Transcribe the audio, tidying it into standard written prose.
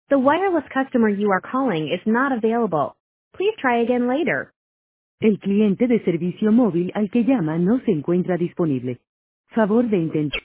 The wireless customer you are calling is not available. Please try again later. El cliente de servicio móvil al que llama no se encuentra disponible. Favor de intentar.